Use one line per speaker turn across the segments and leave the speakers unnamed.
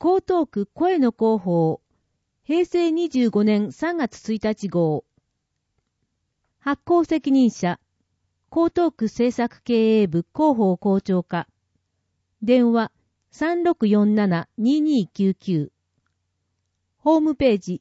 江東区声の広報、平成25年3月1日号。発行責任者、江東区政策経営部広報校長課。電話 3647-2299。ホームページ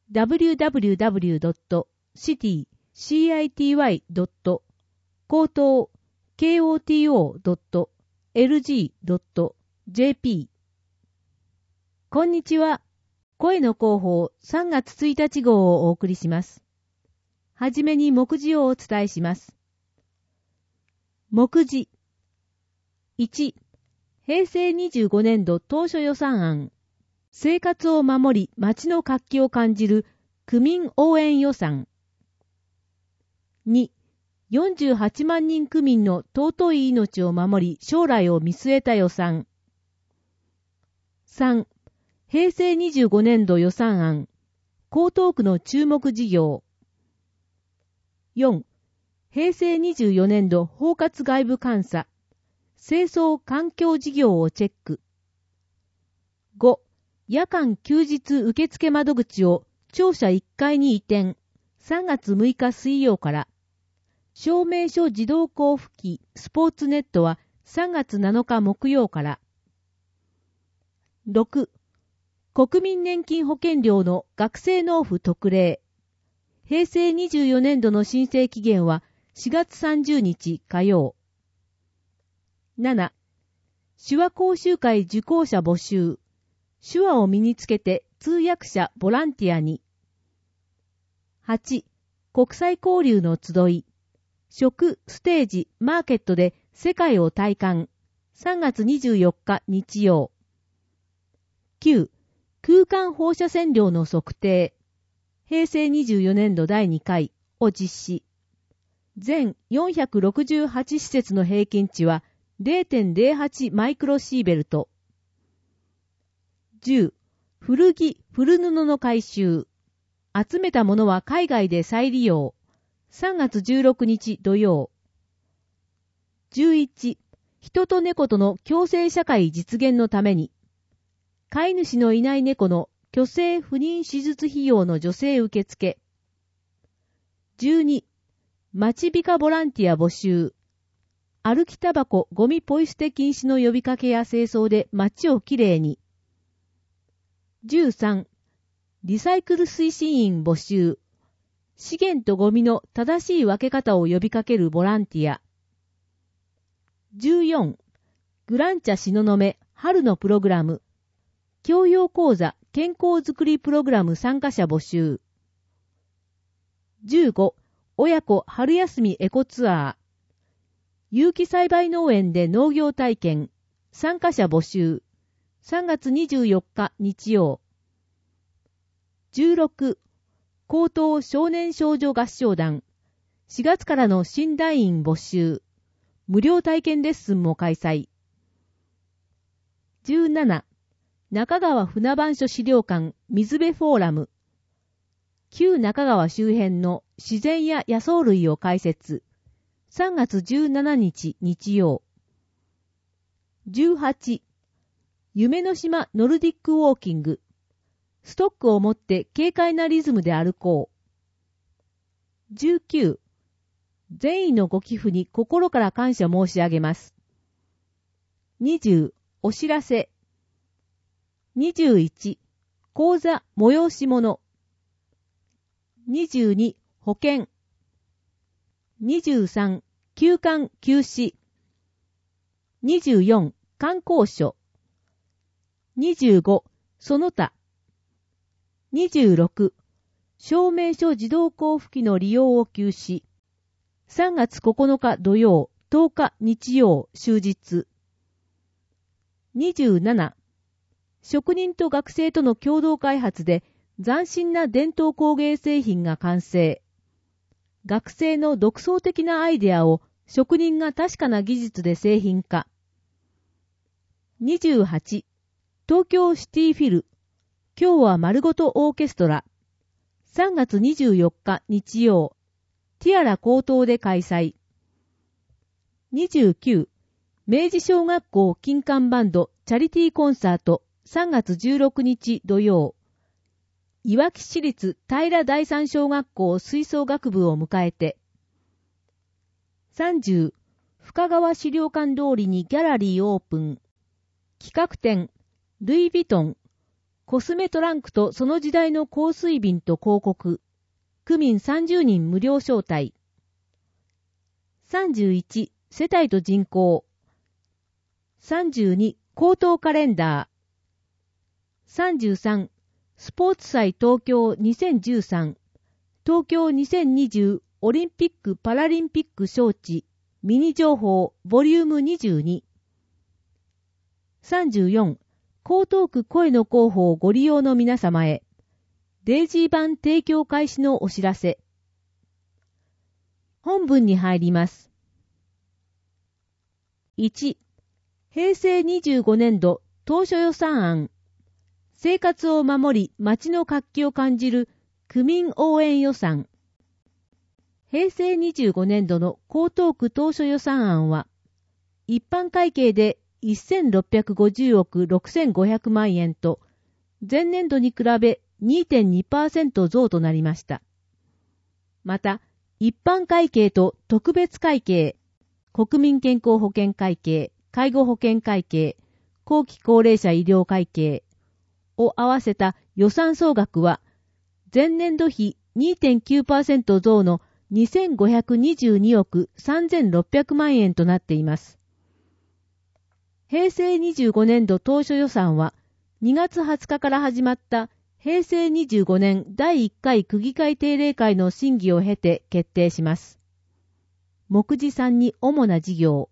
www.city.koto.lg.jp。 こんにちは。声の広報3月1日号をお送りします。はじめに目次をお伝えします。目次。1、平成25年度当初予算案。生活を守り町の活気を感じる区民応援予算。2、48万人区民の尊い命を守り将来を見据えた予算。3、平成25年度予算案。江東区の注目事業。4、平成24年度包括外部監査。清掃環境事業をチェック。5、夜間休日受付窓口を庁舎1階に移転。3月6日水曜から。証明書自動交付機スポーツネットは3月7日木曜から。6、国民年金保険料の学生納付特例。平成24年度の申請期限は4月30日火曜。7、手話講習会受講者募集。手話を身につけて通訳者ボランティアに。8、国際交流の集い。食、ステージ、マーケットで世界を体感。3月24日日曜。9、空間放射線量の測定。平成24年度第2回を実施。全468施設の平均値は 0.08 マイクロシーベルト。10、古着、古布の回収。集めたものは海外で再利用。3月16日土曜。11、人と猫との共生社会実現のために。飼い主のいない猫の去勢不妊手術費用の助成受付。12、町美化ボランティア募集。歩きタバコ、ゴミポイ捨て禁止の呼びかけや清掃で街をきれいに。13、リサイクル推進員募集。資源とゴミの正しい分け方を呼びかけるボランティア。14、グランチャ東雲春のプログラム。教養講座健康づくりプログラム参加者募集。15、親子春休みエコツアー。有機栽培農園で農業体験。参加者募集。3月24日日曜。16、高等少年少女合唱団。4月からの新団員募集。無料体験レッスンも開催。17、中川船番所資料館水辺フォーラム。旧中川周辺の自然や野草類を解説。3月17日日曜。18、夢の島ノルディックウォーキング。ストックを持って軽快なリズムで歩こう。19、善意のご寄付に心から感謝申し上げます。20、お知らせ。21、講座催し物。22、保険。23、休館休止。24、観光所。25、その他。26、証明書自動交付機の利用を休止。3月9日土曜、10日日曜、終日。27、職人と学生との共同開発で斬新な伝統工芸製品が完成。学生の独創的なアイデアを職人が確かな技術で製品化。28、東京シティフィル。今日は丸ごとオーケストラ。3月24日日曜。ティアラ高等で開催。29、明治小学校金管バンドチャリティーコンサート 3月16日土曜、いわき市立平第三小学校吹奏楽部を迎えて、30、深川資料館通りにギャラリーオープン。企画展、ルイ・ヴィトン、コスメトランクとその時代の香水瓶と広告。区民30人無料招待。31、世帯と人口。32、高等カレンダー。33、スポーツ祭東京2013、東京2020オリンピック・パラリンピック招致、ミニ情報ボリューム22。34、江東区声の広報をご利用の皆様へ、デイジー版提供開始のお知らせ。本文に入ります。1、平成25年度当初予算案。生活を守り街の活気を感じる区民応援予算。平成25年度の江東区当初予算案は、一般会計で1650億6500万円と、前年度に比べ 2.2% 増となりました。また、一般会計と特別会計、国民健康保険会計、介護保険会計、後期高齢者医療会計を合わせた予算総額は、前年度比 2.9% 増の2522億3600万円となっています。平成25年度当初予算は、2月20日から始まった平成25年第1回区議会定例会の審議を経て決定します。目次3に主な事業。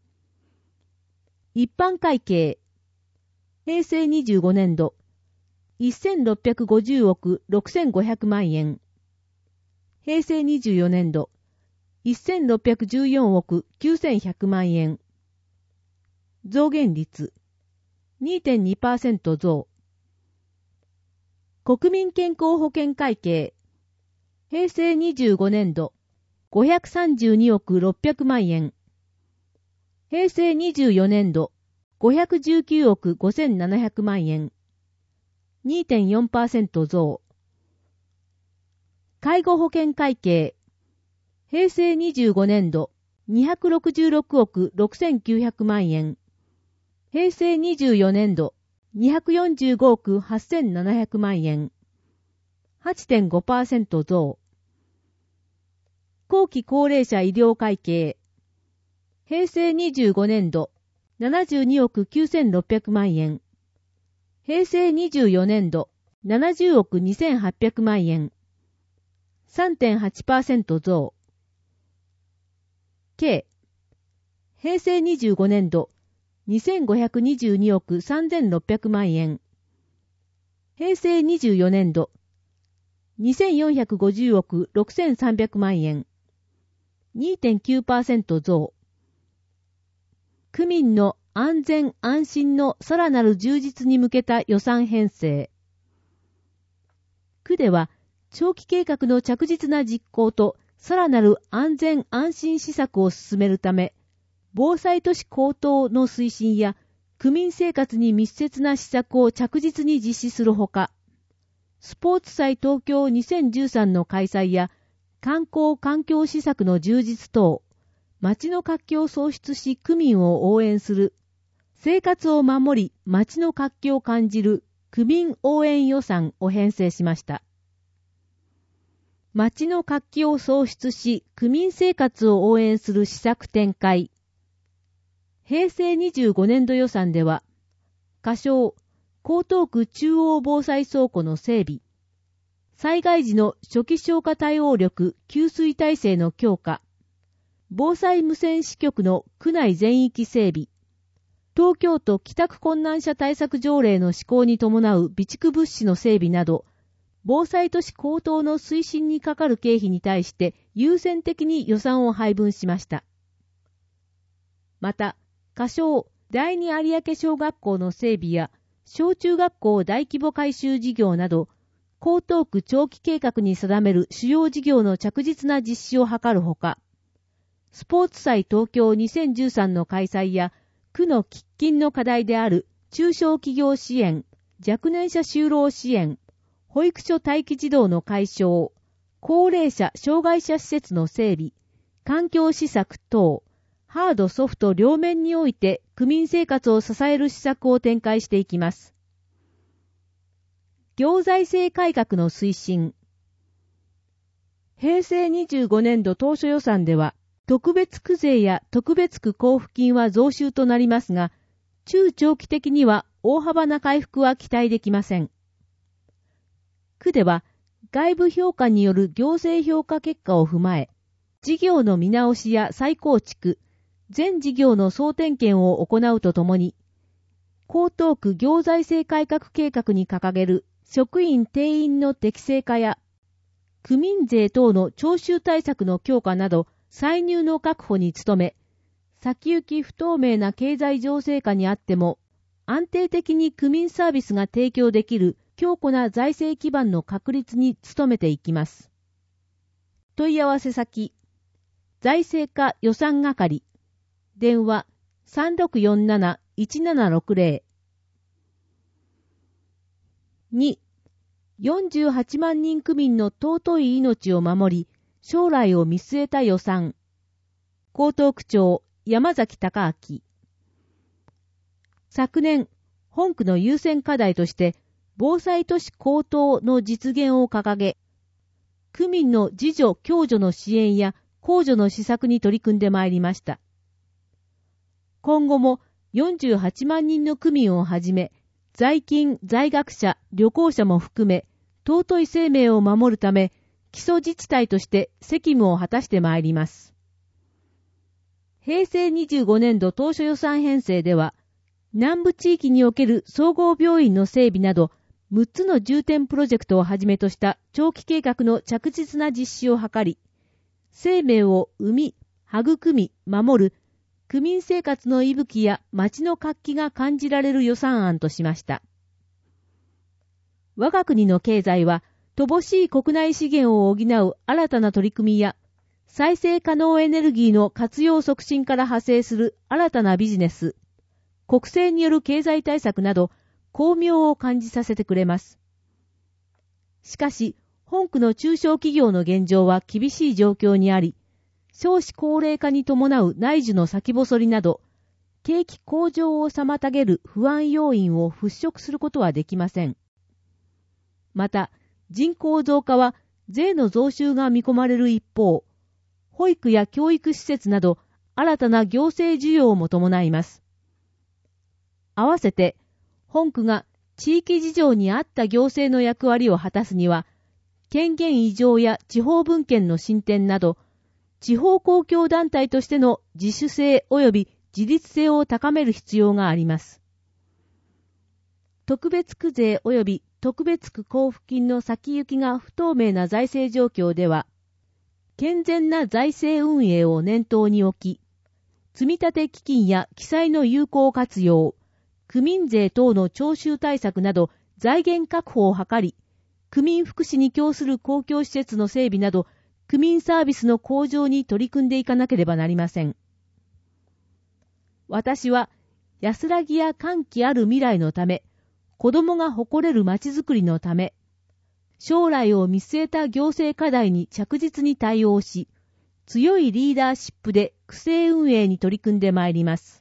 一般会計。平成25年度、1650億6500万円。平成24年度、1614億9100万円。増減率 2.2% 増。国民健康保険会計。平成25年度、532億600万円。平成24年度、519億5700万円。2.4% 増。介護保険会計。平成25年度、266億6900万円。平成24年度、245億8700万円。8.5% 増。後期高齢者医療会計。平成25年度、72億9600万円。平成24年度、70億2800万円。3.8% 増。計。平成25年度、2522億3600万円。平成24年度、2450億6300万円。2.9% 増。区民の安全安心のさらなる充実に向けた予算編成。区では、長期計画の着実な実行とさらなる安全安心施策を進めるため、防災都市高等の推進や区民生活に密接な施策を着実に実施するほか、スポーツ祭東京2013の開催や観光環境施策の充実等、街の活気を創出し区民を応援する、生活を守り街の活気を感じる区民応援予算を編成しました。街の活気を創出し区民生活を応援する施策展開。平成25年度予算では、仮称、江東区中央防災倉庫の整備、災害時の初期消火対応力給水体制の強化、防災無線支局の区内全域整備、東京都帰宅困難者対策条例の施行に伴う備蓄物資の整備など、防災都市高等の推進にかかる経費に対して優先的に予算を配分しました。また、仮称第二有明小学校の整備や小中学校大規模改修事業など、江東区長期計画に定める主要事業の着実な実施を図るほか、スポーツ祭東京2013の開催や区の喫緊の課題である中小企業支援、若年者就労支援、保育所待機児童の解消、高齢者・障害者施設の整備、環境施策等、ハード・ソフト両面において区民生活を支える施策を展開していきます。行財政改革の推進。平成25年度当初予算では、特別区税や特別区交付金は増収となりますが、中長期的には大幅な回復は期待できません。区では、外部評価による行政評価結果を踏まえ、事業の見直しや再構築、全事業の総点検を行うとともに、江東区行財政改革計画に掲げる職員定員の適正化や、区民税等の徴収対策の強化など、歳入の確保に努め、先行き不透明な経済情勢下にあっても、安定的に区民サービスが提供できる強固な財政基盤の確立に努めていきます。問い合わせ先、財政課予算係、電話 3647-1760。2、48万人区民の尊い命を守り、将来を見据えた予算。江東区長、山崎隆明。昨年、本区の優先課題として、防災都市高等の実現を掲げ、区民の自助・共助の支援や公助の施策に取り組んでまいりました。今後も48万人の区民をはじめ、在勤・在学者、旅行者も含め、尊い生命を守るため、基礎自治体として責務を果たしてまいります。平成25年度当初予算編成では、南部地域における総合病院の整備など、6つの重点プロジェクトをはじめとした長期計画の着実な実施を図り、生命を生み、育み、守る、区民生活の息吹や街の活気が感じられる予算案としました。我が国の経済は、乏しい国内資源を補う新たな取り組みや、再生可能エネルギーの活用促進から派生する新たなビジネス、国政による経済対策など、巧妙を感じさせてくれます。しかし、本区の中小企業の現状は厳しい状況にあり、少子高齢化に伴う内需の先細りなど、景気向上を妨げる不安要因を払拭することはできません。また、人口増加は税の増収が見込まれる一方、保育や教育施設など新たな行政需要も伴います。合わせて、本区が地域事情に合った行政の役割を果たすには、権限移譲や地方分権の進展など、地方公共団体としての自主性及び自立性を高める必要があります。特別区税及び特別区交付金の先行きが不透明な財政状況では、健全な財政運営を念頭に置き、積立基金や記載の有効活用、区民税等の徴収対策など財源確保を図り、区民福祉に供する公共施設の整備など、区民サービスの向上に取り組んでいかなければなりません。私は、安らぎや歓喜ある未来のため、子供が誇れる街づくりのため、将来を見据えた行政課題に着実に対応し、強いリーダーシップで区政運営に取り組んでまいります。